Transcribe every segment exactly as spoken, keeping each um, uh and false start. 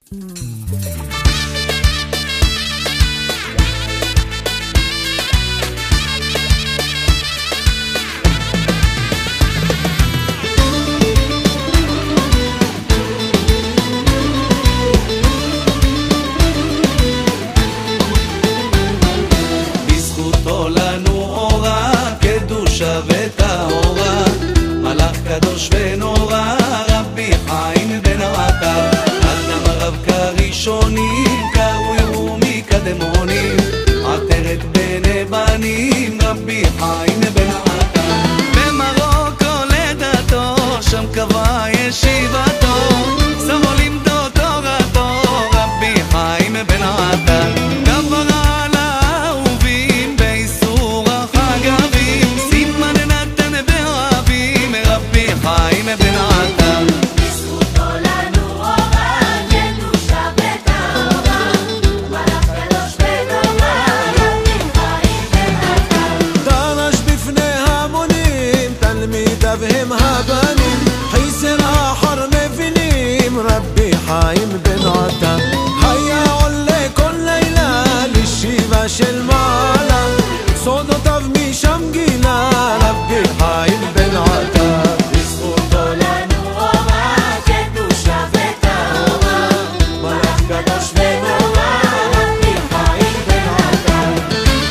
בזכותו לנו אורה, קדושה וטהורה, מלאך קדוש ונורא, רבי חיים בן עטר. אדם רב כראשונים, קרוי הוא מקדמונים, עטרת בני בנים, רבי חיים בן עטר. במרוקו לידתו, שם קבע ישיבתו, שמו לימדו תורתו, רבי חיים בן עטר. גברה על האהובים באיסור החגבים, סימן נתן ברבים, רבי חיים בן עטר. בזכותו לנו אורה, קדושה וטהורה, מלאך קדוש ונורא, רבי חיים בן עטר. דרש בפני המונים, תלמידיו הם הבנים, חיסר אחר מבינים, רבי חיים בן עטר. היה עולה כל לילה לישיבה של מעלה, סודותיו משם גילה, רבי חיים בן עטר. בזכותו לנו אורה, קדושה וטהורה, מלאך קדוש ונורא, רבי חיים בן עטר.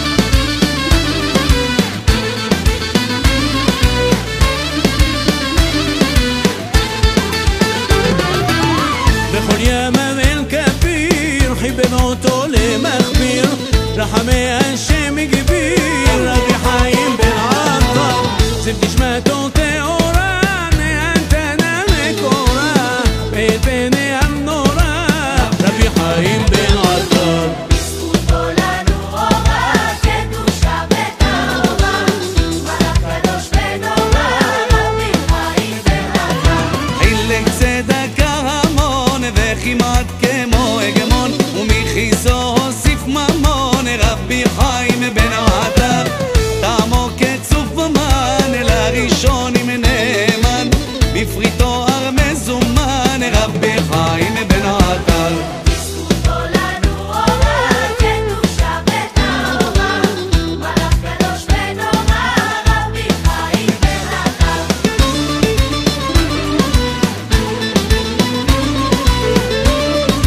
בכל ימם אל כביר, חיבן אותו למכביר, רחמי השם גביר, רבי חיים בן עטר. זיו נשמתו טהורה, נהנתנה מקורה, בית בני המנורה, רבי חיים בן עטר. בזכותו לנו אורה, קדושה וטהורה, מלאך קדוש ונורא, רבי חיים בן עטר. חילק צדקה המון וכמעט כמו הגמון, ומכיסו הוסיף ממון, רבי חיים בן עטר. טעמו כצוף במן, לראשונים נאמן, בפריטו הר מזומן, רבי חיים בן עטר. בזכותו לנו אורה, קדושה וטהורה, מלאך קדוש ונורא, רבי חיים בן עטר.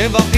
שבח